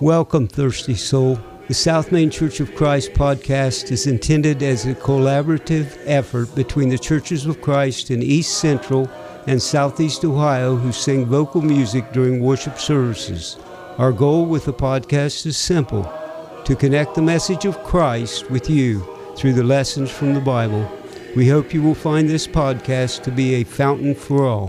Welcome, thirsty soul. The South Main Church of Christ podcast is intended as a collaborative effort between the Churches of Christ in East Central and Southeast Ohio who sing vocal music during worship services. Our goal with the podcast is simple: to connect the message of Christ with you through the lessons from the Bible. We hope you will find this podcast to be a fountain for all.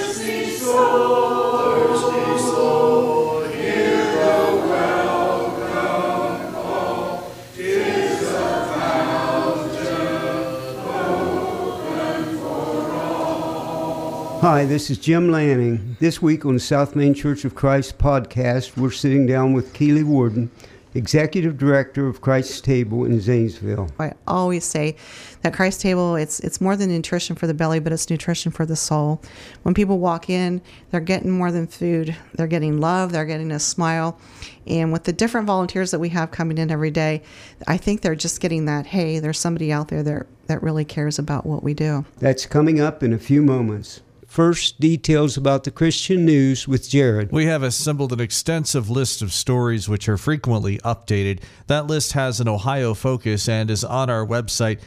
Hi, this is Jim Lanning. This week on the South Main Church of Christ podcast, we're sitting down with Keely Warden, Executive Director of Christ's Table in Zanesville. I always say that Christ's Table, it's more than nutrition for the belly, but it's nutrition for the soul. When people walk in, they're getting more than food. They're getting love. They're getting a smile. And with the different volunteers that we have coming in every day, I think they're just getting that, hey, there's somebody out there that really cares about what we do. That's coming up in a few moments. First, details about the Christian news with Jared. We have assembled an extensive list of stories which are frequently updated. That list has an Ohio focus and is on our website,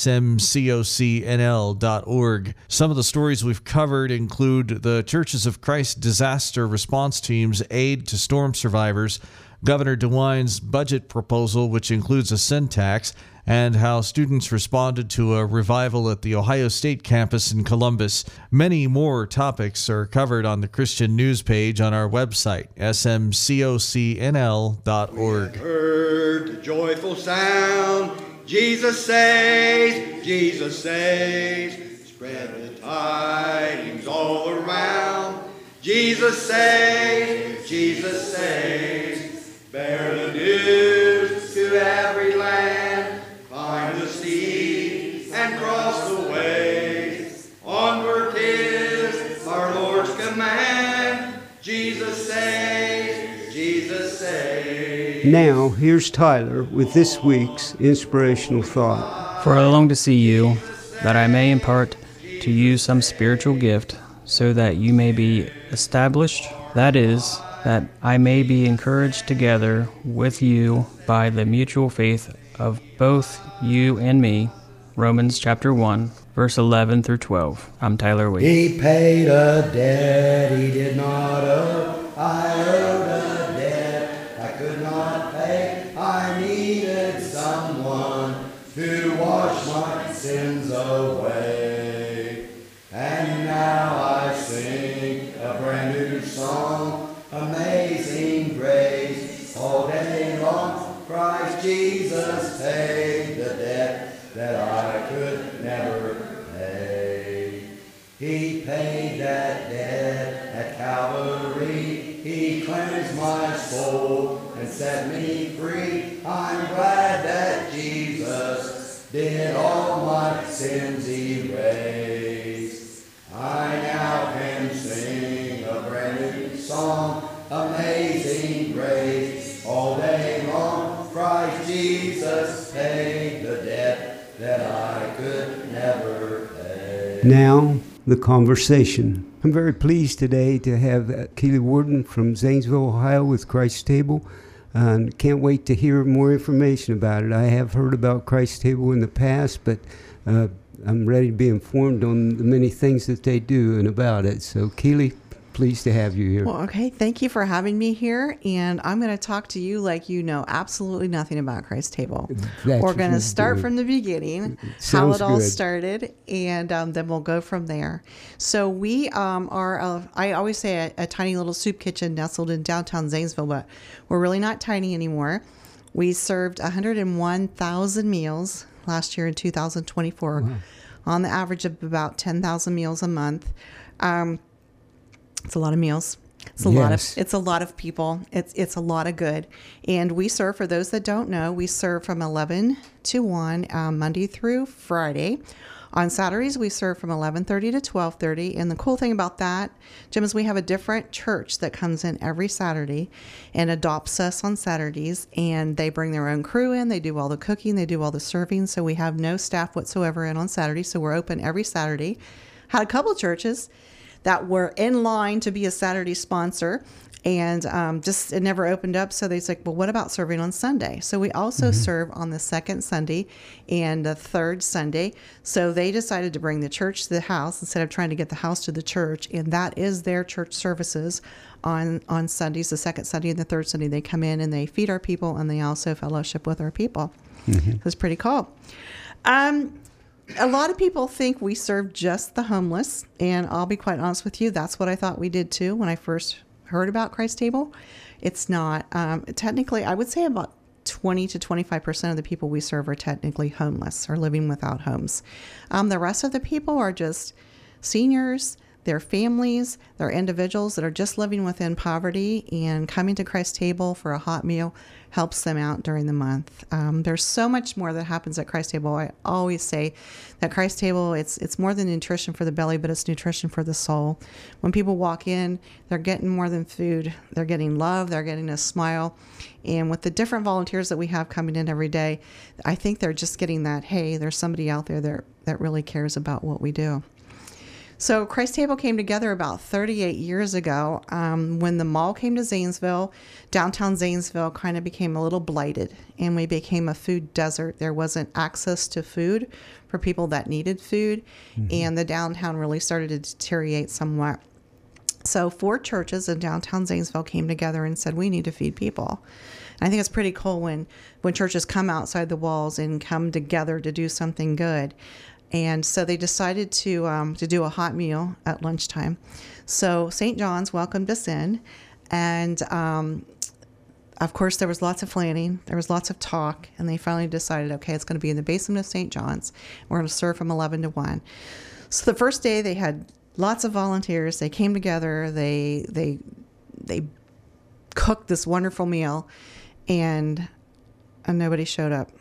smcocnl.org. Some of the stories we've covered include the Churches of Christ disaster response team's aid to storm survivors, Governor DeWine's budget proposal, which includes a sin tax, and how students responded to a revival at the Ohio State campus in Columbus. Many more topics are covered on the Christian news page on our website, smcocnl.org. We have heard the joyful sound, Jesus saves, Jesus saves. Spread the tidings all around, Jesus saves, Jesus saves. Bear the news to every land, find the sea and cross the waves. Onward is our Lord's command. Jesus saves, Jesus saves. Now, here's Tyler with this week's inspirational thought. For I long to see you, that I may impart to you some spiritual gift, so that you may be established, that is, that I may be encouraged together with you by the mutual faith of both you and me. Romans chapter 1, verse 11 through 12. I'm Tyler Wade. He paid a debt he did not owe. I owed a debt I could not pay. I needed someone to wash my sins away. And now I sing a brand new song, Amazing Grace. All day long, Christ Jesus paid the debt that I could never pay. He paid that debt at Calvary. He cleansed my soul and set me free. I'm glad that Jesus did all my sins erase. I now can sing a brand new song, Amazing Grace. All day long, Christ Jesus paid the debt that I could never pay. Now, the conversation. I'm very pleased today to have Keely Warden from Zanesville, Ohio with Christ's Table, and can't wait to hear more information about it. I have heard about Christ's Table in the past, but I'm ready to be informed on the many things that they do and about it. So, Keely, pleased to have you here. Well, okay. Thank you for having me here. And I'm going to talk to you like you know absolutely nothing about Christ's Table. We're going to start from the beginning, how it all started, and then we'll go from there. So we are, I always say, a tiny little soup kitchen nestled in downtown Zanesville, but we're really not tiny anymore. We served 101,000 meals last year in 2024, wow, on the average of about 10,000 meals a month. It's a lot of meals. It's a lot of people. It's a lot of good. And we serve, for those that don't know, we serve from 11 to 1 Monday through Friday. On Saturdays, we serve from 11:30 to 12:30. And the cool thing about that, Jim, is we have a different church that comes in every Saturday and adopts us on Saturdays. And they bring their own crew in. They do all the cooking. They do all the serving. So we have no staff whatsoever in on Saturday. So we're open every Saturday. Had a couple churches that were in line to be a Saturday sponsor. And just it never opened up. So they said, well, what about serving on Sunday? So we also serve on the second Sunday and the third Sunday. So they decided to bring the church to the house instead of trying to get the house to the church. And that is their church services on Sundays, the second Sunday and the third Sunday. They come in and they feed our people, and they also fellowship with our people. It was pretty cool. A lot of people think we serve just the homeless. And I'll be quite honest with you, that's what I thought we did too when I first heard about Christ Table. It's not. Technically, I would say about 20 to 25% of the people we serve are technically homeless or living without homes. The rest of the people are just seniors, their families, they're individuals that are just living within poverty, and coming to Christ Table for a hot meal helps them out during the month. There's so much more that happens at Christ Table. I always say that Christ Table, it's more than nutrition for the belly, but it's nutrition for the soul. When people walk in, they're getting more than food. They're getting love. They're getting a smile. And with the different volunteers that we have coming in every day, I think they're just getting that, hey, there's somebody out there that really cares about what we do. So Christ Table came together about 38 years ago. When the mall came to Zanesville, downtown Zanesville kind of became a little blighted, and we became a food desert. There wasn't access to food for people that needed food, and the downtown really started to deteriorate somewhat. So 4 churches in downtown Zanesville came together and said, we need to feed people. And I think it's pretty cool when churches come outside the walls and come together to do something good. And so they decided to do a hot meal at lunchtime. So St. John's welcomed us in. And, of course, there was lots of planning. There was lots of talk. And they finally decided, okay, it's going to be in the basement of St. John's. We're going to serve from 11 to 1. So the first day they had lots of volunteers. They came together. They cooked this wonderful meal. And nobody showed up.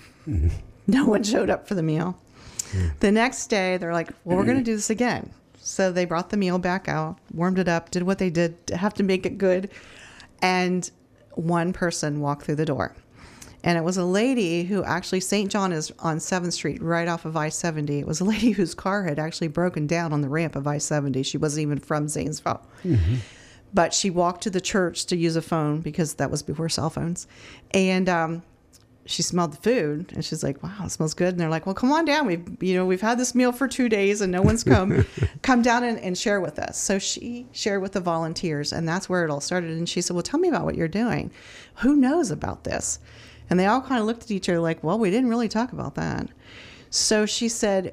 No one showed up for the meal. The next day, they're like, well, we're going to do this again. So they brought the meal back out, warmed it up, did what they did to have to make it good. And one person walked through the door. And it was a lady who actually, St. John is on 7th Street, right off of I-70. It was a lady whose car had actually broken down on the ramp of I-70. She wasn't even from Zanesville. But she walked to the church to use a phone, because that was before cell phones. And she smelled the food, and she's like, wow, it smells good. And they're like, well, come on down. We've had this meal for 2 days and no one's come down and share with us. So she shared with the volunteers, and that's where it all started. And she said, well, tell me about what you're doing. Who knows about this? And they all kind of looked at each other like, well, we didn't really talk about that. So she said,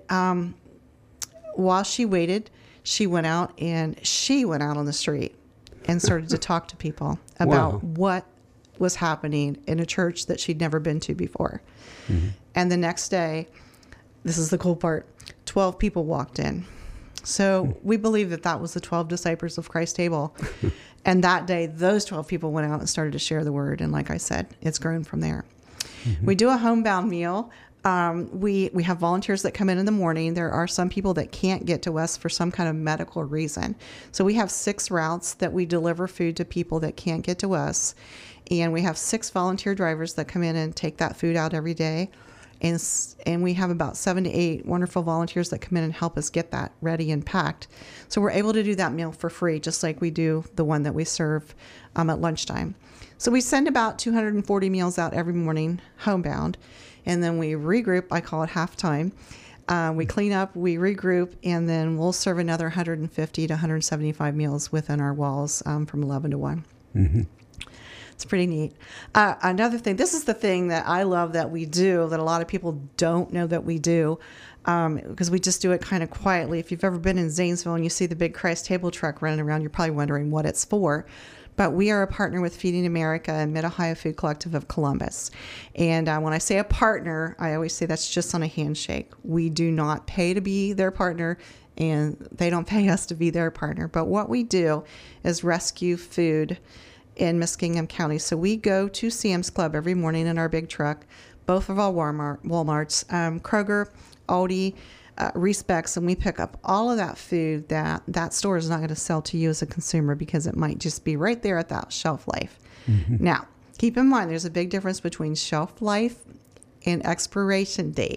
while she waited, she went out on the street and started to talk to people about what was happening in a church that she'd never been to before. And the next day, this is the cool part, 12 people walked in. So we believe that was the 12 disciples of Christ Table. And that day, those 12 people went out and started to share the word. And like I said, it's grown from there. We do a homebound meal. We have volunteers that come in the morning. There are some people that can't get to us for some kind of medical reason. So we have 6 routes that we deliver food to people that can't get to us. And we have 6 volunteer drivers that come in and take that food out every day. And we have about 7 to 8 wonderful volunteers that come in and help us get that ready and packed. So we're able to do that meal for free, just like we do the one that we serve at lunchtime. So we send about 240 meals out every morning, homebound. And then we regroup. I call it halftime. We clean up, we regroup, and then we'll serve another 150 to 175 meals within our walls from 11 to 1. It's pretty neat. Another thing, this is the thing that I love that we do that a lot of people don't know that we do, because we just do it kind of quietly. If you've ever been in Zanesville and you see the big Christ Table truck running around, you're probably wondering what it's for. But we are a partner with Feeding America and Mid-Ohio Food Collective of Columbus. And when I say a partner, I always say that's just on a handshake. We do not pay to be their partner, and they don't pay us to be their partner. But what we do is rescue food in Muskingum County. So we go to Sam's Club every morning in our big truck, both of our Walmarts, Kroger, Aldi, Respects, and we pick up all of that food that store is not going to sell to you as a consumer, because it might just be right there at that shelf life. Now, keep in mind, there's a big difference between shelf life and expiration date.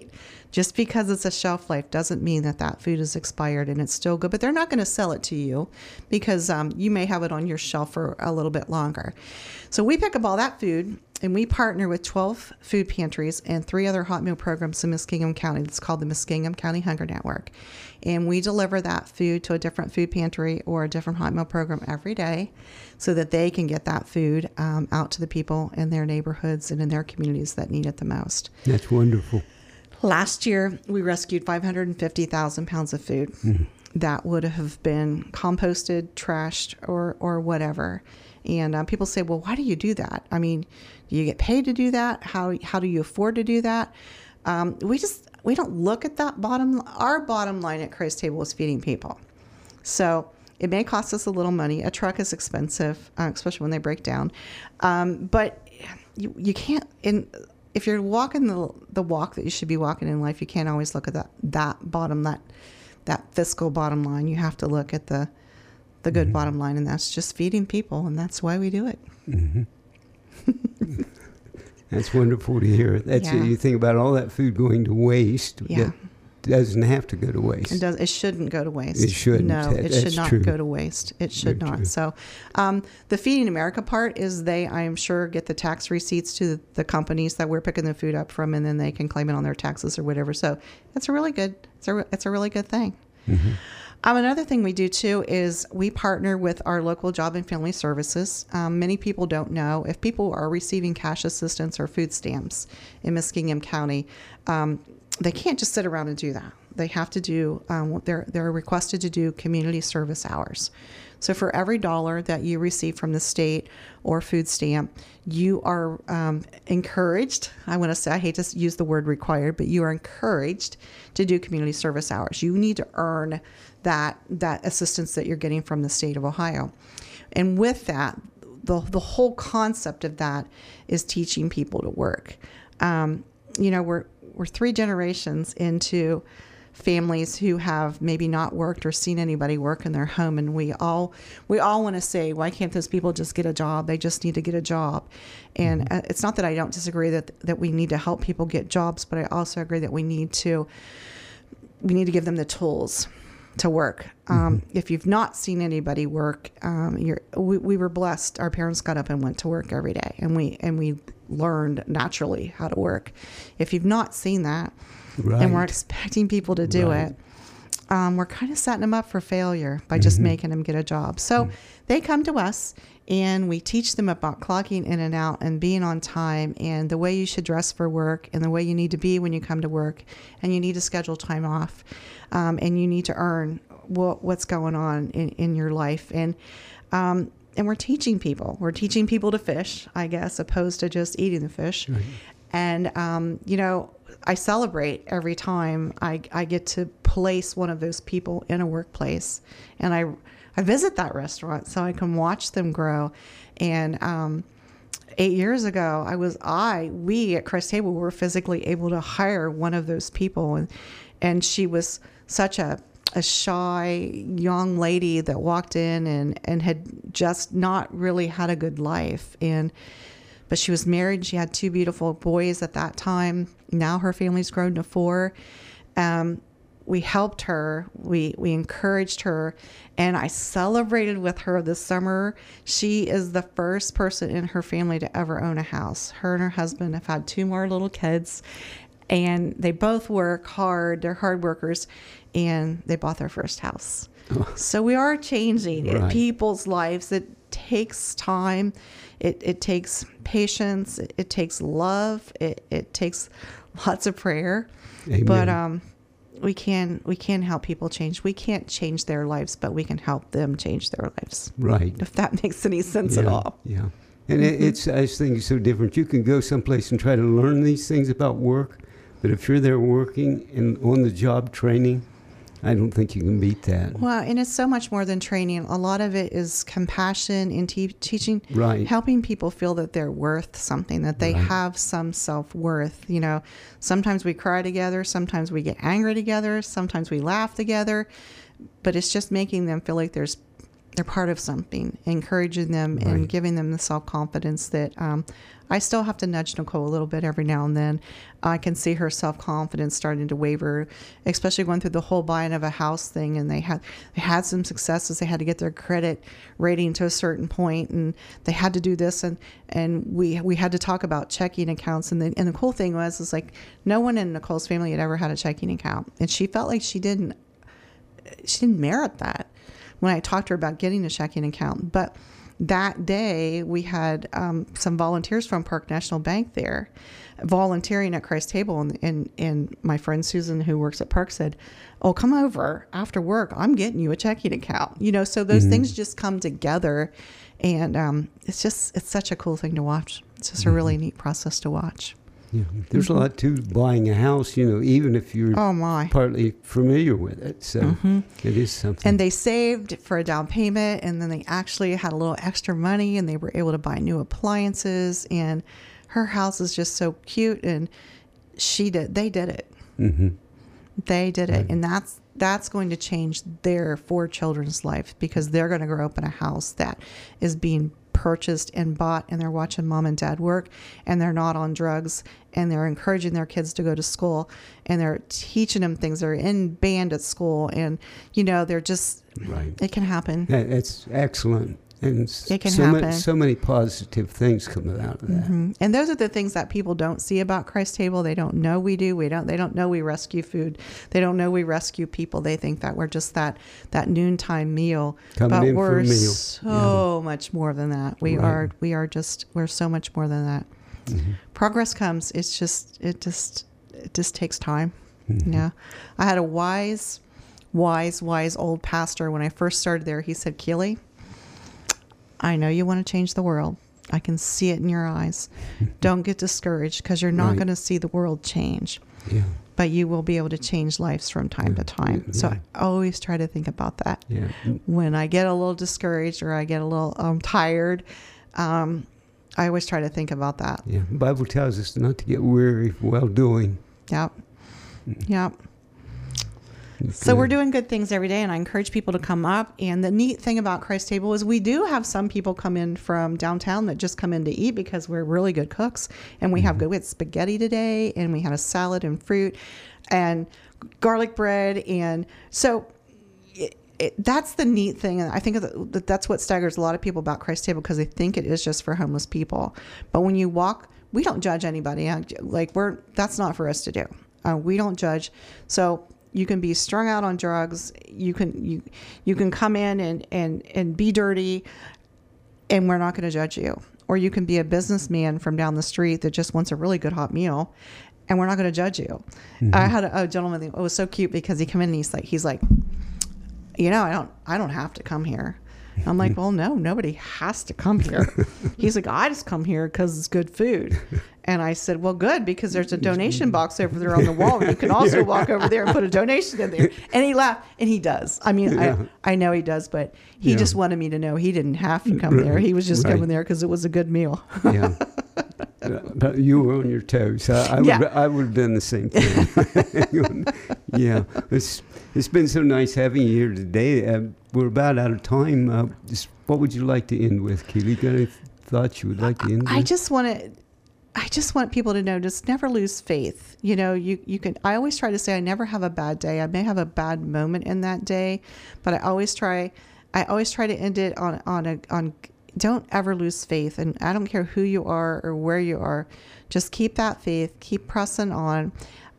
Just because it's a shelf life doesn't mean that food is expired and it's still good. But they're not going to sell it to you because you may have it on your shelf for a little bit longer. So we pick up all that food, and we partner with 12 food pantries and 3 other hot meal programs in Muskingum County. It's called the Muskingum County Hunger Network. And we deliver that food to a different food pantry or a different hot meal program every day so that they can get that food out to the people in their neighborhoods and in their communities that need it the most. That's wonderful. Last year, we rescued 550,000 pounds of food that would have been composted, trashed, or whatever. And people say, well, why do you do that? I mean, do you get paid to do that? How do you afford to do that? We don't look at that our bottom line at Christ Table is feeding people. So it may cost us a little money. A truck is expensive, especially when they break down. But you can't, if you're walking the walk that you should be walking in life, you can't always look at that fiscal bottom line. You have to look at the good bottom line, and that's just feeding people, and that's why we do it. Mm-hmm. That's wonderful to hear. You think about all that food going to waste. Yeah. It doesn't have to go to waste. It shouldn't go to waste. It shouldn't. No, it should not go to waste. It should not. So the Feeding America part is I am sure, get the tax receipts to the companies that we're picking the food up from, and then they can claim it on their taxes or whatever. So it's a really good thing. Mm-hmm. Another thing we do, too, is we partner with our local Job and Family Services. Many people don't know. If people are receiving cash assistance or food stamps in Muskingum County, they can't just sit around and do that. They have to do, they're requested to do community service hours. So for every $1 that you receive from the state or food stamp, you are encouraged, I hate to use the word required, but you are encouraged to do community service hours. You need to earn that assistance that you're getting from the state of Ohio. And with that, the whole concept of that is teaching people to work. We're 3 generations into families who have maybe not worked or seen anybody work in their home, and we all want to say, why can't those people just get a job? They just need to get a job. And it's not that I don't disagree that we need to help people get jobs, but I also agree that we need to give them the tools to work. If you've not seen anybody work, we were blessed. Our parents got up and went to work every day, and we learned naturally how to work. If you've not seen that, right, and we're expecting people to do it, we're kind of setting them up for failure by just making them get a job. So they come to us, and we teach them about clocking in and out and being on time, and the way you should dress for work, and the way you need to be when you come to work, and you need to schedule time off, and you need to earn what's going on in your life. And we're teaching people. We're teaching people to fish, I guess, opposed to just eating the fish. Right. And, I celebrate every time I get to place one of those people in a workplace. And I visit that restaurant so I can watch them grow. And 8 years ago, we at Christ Table were physically able to hire one of those people. And she was such a shy young lady that walked in and had just not really had a good life. But she was married. She had 2 beautiful boys at that time. Now her family's grown to 4. We helped her. We encouraged her. And I celebrated with her this summer. She is the first person in her family to ever own a house. Her and her husband have had 2 more little kids. And they both work hard. They're hard workers. And they bought their first house. So we are changing people's lives. It takes time. It takes patience. It takes love. It takes lots of prayer. Amen. But we can help people change. We can't change their lives, but we can help them change their lives. Right. If that makes any sense at all. Yeah. And I think it's so different. You can go someplace and try to learn these things about work, but if you're there working and on the job training, I don't think you can beat that. Well, and it's so much more than training. A lot of it is compassion and teaching, helping people feel that they're worth something, that they have some self-worth. Sometimes we cry together, sometimes we get angry together, sometimes we laugh together, but it's just making them feel like there's they're part of something, encouraging them and giving them the self-confidence that I still have to nudge Nicole a little bit every now and then. I can see her self-confidence starting to waver, especially going through the whole buying of a house thing. And they had some successes. They had to get their credit rating to a certain point, and they had to do this. And we had to talk about checking accounts. And the cool thing was like no one in Nicole's family had ever had a checking account, and she felt like she didn't merit that when I talked to her about getting a checking account. But that day we had some volunteers from Park National Bank there volunteering at Christ Table, and my friend Susan, who works at Park, said, "Oh, come over after work. I'm getting you a checking account." So those things just come together, and it's such a cool thing to watch. It's just a really neat process to watch. Yeah, there's a lot to buying a house, even if you're partly familiar with it. So it is something. And they saved for a down payment, and then they actually had a little extra money, and they were able to buy new appliances. And her house is just so cute, and they did it. Mm-hmm. They did it, and that's going to change their 4 children's life, because they're going to grow up in a house that is being purchased and bought, and they're watching mom and dad work, and they're not on drugs, and they're encouraging their kids to go to school, and they're teaching them things. They're in band at school, and they're just it can happen. That's excellent. And it can happen. So many positive things come out of that. Mm-hmm. And those are the things that people don't see about Christ Table. They don't know we do. They don't know we rescue food. They don't know we rescue people. They think that we're just that noontime meal. But we're so much more than that. We're so much more than that. Mm-hmm. Progress comes. It just takes time. Mm-hmm. Yeah. I had a wise old pastor when I first started there. He said, "Keely, I know you want to change the world. I can see it in your eyes. Don't get discouraged, because you're not going to see the world change. Yeah. But you will be able to change lives from time to time." Yeah. So I always try to think about that. Yeah. When I get a little discouraged or I get a little tired, I always try to think about that. Yeah. The Bible tells us not to get weary while doing. Yep. Yep. So we're doing good things every day, and I encourage people to come up. And the neat thing about Christ Table is we do have some people come in from downtown that just come in to eat, because we're really good cooks. And we we had spaghetti today, and we had a salad and fruit and garlic bread. And so that's the neat thing. And I think that's what staggers a lot of people about Christ Table, because they think it is just for homeless people. But when you walk, we don't judge anybody. That's not for us to do. We don't judge. So you can be strung out on drugs. You can come in and be dirty, and we're not going to judge you. Or you can be a businessman from down the street that just wants a really good hot meal, and we're not going to judge you. Mm-hmm. I had a gentleman that was so cute, because he came in and he's like, I don't have to come here. I'm like, well, no, nobody has to come here. He's like, I just come here because it's good food. And I said, well, good, because there's a donation box over there on the wall. You can also walk over there and put a donation in there. And he laughed, and he does. I mean, I know he does, but he just wanted me to know he didn't have to come there. He was just coming there because it was a good meal. Yeah. But you were on your toes. I would have done the same thing. Yeah. It's been so nice having you here today. We're about out of time. What would you like to end with, Keely? Got any thoughts you would like to end with? I just want people to know, just never lose faith. You can. I always try to say I never have a bad day. I may have a bad moment in that day, but I always try to end it on don't ever lose faith. And I don't care who you are or where you are, just keep that faith, keep pressing on.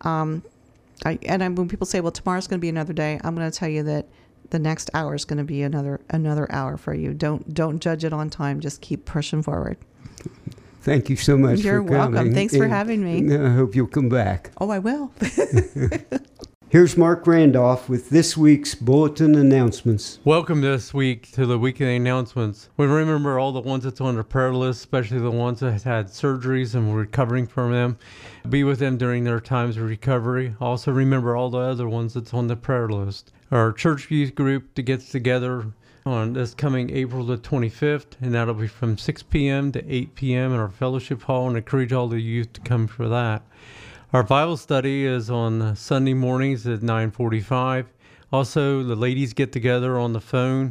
When people say, well, tomorrow's going to be another day, I'm going to tell you that the next hour is going to be another hour for you. Don't judge it on time. Just keep pushing forward. Thank you so much You're for coming. Welcome. Thanks for having me. I hope you'll come back. Oh, I will. Here's Mark Randolph with this week's Bulletin Announcements. Welcome this week to the weekly announcements. We remember all the ones that's on the prayer list, especially the ones that had surgeries and were recovering from them. Be with them during their times of recovery. Also remember all the other ones that's on the prayer list. Our church youth group gets together on this coming April the 25th, and that'll be from 6 p.m. to 8 p.m. in our fellowship hall, and encourage all the youth to come for that. Our Bible study is on Sunday mornings at 9:45. Also, the ladies get together on the phone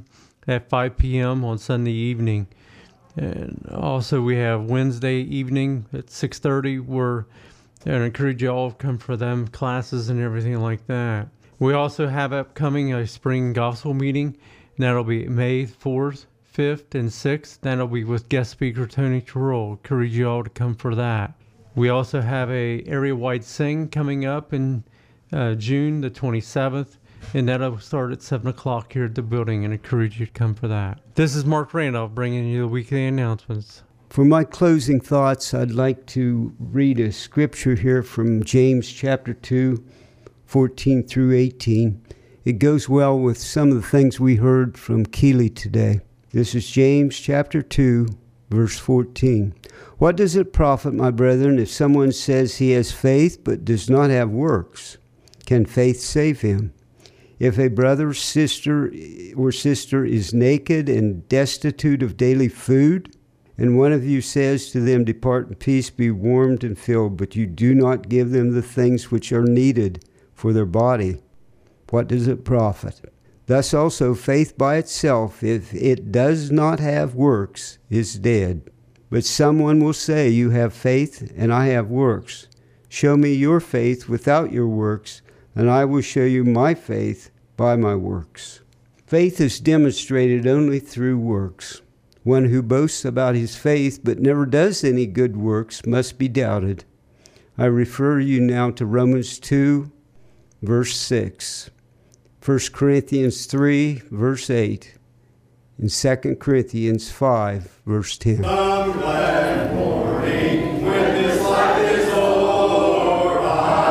at 5 p.m. on Sunday evening. And also we have Wednesday evening at 6:30 where I encourage you all to come for them classes and everything like that. We also have upcoming a spring gospel meeting, and that'll be May 4th, 5th, and 6th. That'll be with guest speaker Tony Terrell. Encourage you all to come for that. We also have a area-wide sing coming up in June the 27th, and that'll start at 7 o'clock here at the building, and encourage you to come for that. This is Mark Randolph bringing you the weekly announcements. For my closing thoughts, I'd like to read a scripture here from James chapter 2, 14 through 18. It goes well with some of the things we heard from Keeley today. This is James chapter 2, verse 14. What does it profit, my brethren, if someone says he has faith but does not have works? Can faith save him? If a brother or sister is naked and destitute of daily food, and one of you says to them, depart in peace, be warmed and filled, but you do not give them the things which are needed for their body, what does it profit? Thus also faith by itself, if it does not have works, is dead. But someone will say, you have faith, and I have works. Show me your faith without your works, and I will show you my faith by my works. Faith is demonstrated only through works. One who boasts about his faith but never does any good works must be doubted. I refer you now to Romans 2, verse 6, 1 Corinthians 3, verse 8, and 2 Corinthians 5, verse 10. Some glad morning when this life is o'er,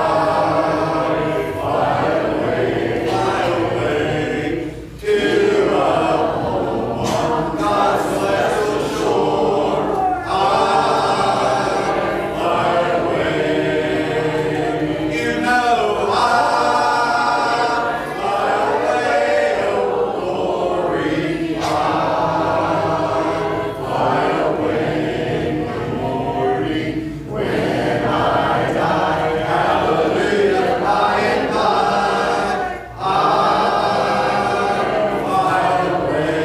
I fly away to a home on God's celestial shore. I fly away, you know I fly away, oh glory, I fly away in the morning when I die. Hallelujah, by and by, I fly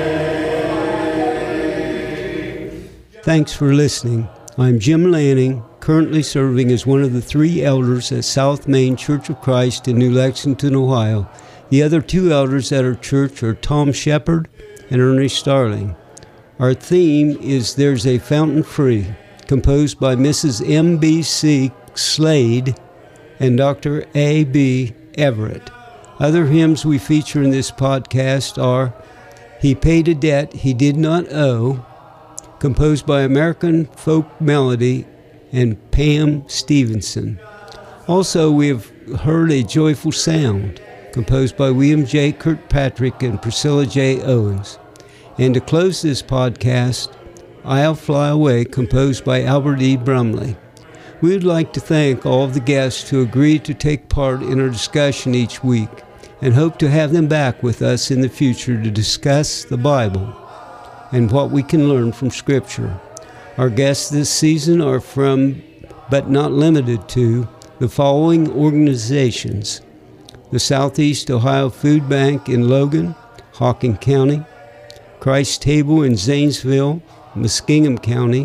away. Thanks for listening. I'm Jim Lanning, currently serving as one of the 3 elders at South Main Church of Christ in New Lexington, Ohio. The other 2 elders at our church are Tom Shepard and Ernie Starling. Our theme is There's a Fountain Free, composed by Mrs. M.B.C. Slade and Dr. A.B. Everett. Other hymns we feature in this podcast are He Paid a Debt He Did Not Owe, composed by American Folk Melody and Pam Stevenson. Also, we have heard A Joyful Sound, composed by William J. Kirkpatrick and Priscilla J. Owens. And to close this podcast, I'll Fly Away, composed by Albert E. Brumley. We would like to thank all of the guests who agreed to take part in our discussion each week and hope to have them back with us in the future to discuss the Bible and what we can learn from Scripture. Our guests this season are from, but not limited to, the following organizations: the Southeast Ohio Food Bank in Logan, Hawken County; Christ Table in Zanesville, Muskingum County;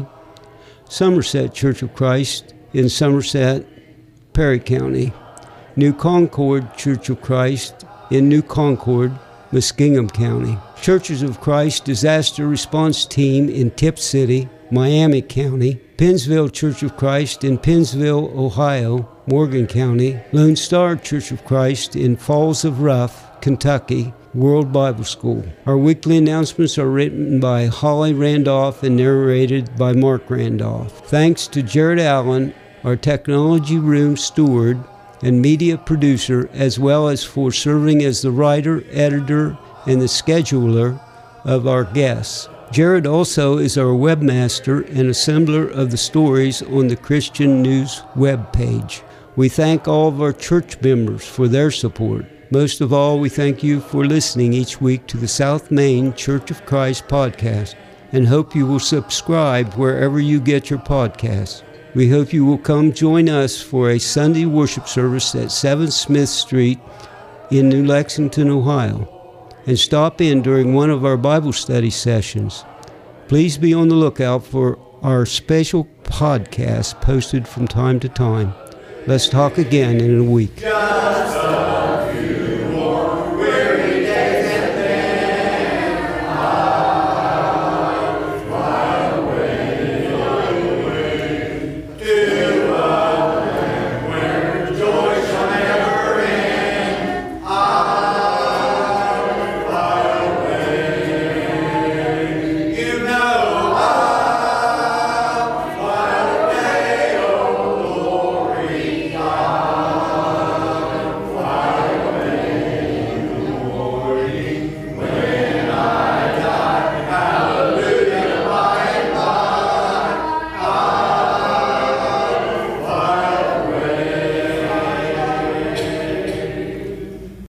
Somerset Church of Christ in Somerset, Perry County; New Concord Church of Christ in New Concord, Muskingum County; Churches of Christ Disaster Response Team in Tip City, Miami County; Pennsville Church of Christ in Pennsville, Ohio, Morgan County; Lone Star Church of Christ in Falls of Rough, Kentucky, World Bible School. Our weekly announcements are written by Holly Randolph and narrated by Mark Randolph. Thanks to Jared Allen, our technology room steward and media producer, as well as for serving as the writer, editor, and the scheduler of our guests. Jared also is our webmaster and assembler of the stories on the Christian News webpage. We thank all of our church members for their support. Most of all, we thank you for listening each week to the South Main Church of Christ podcast and hope you will subscribe wherever you get your podcasts. We hope you will come join us for a Sunday worship service at 7 Smith Street in New Lexington, Ohio. and stop in during one of our Bible study sessions. Please be on the lookout for our special podcast posted from time to time. Let's talk again in a week.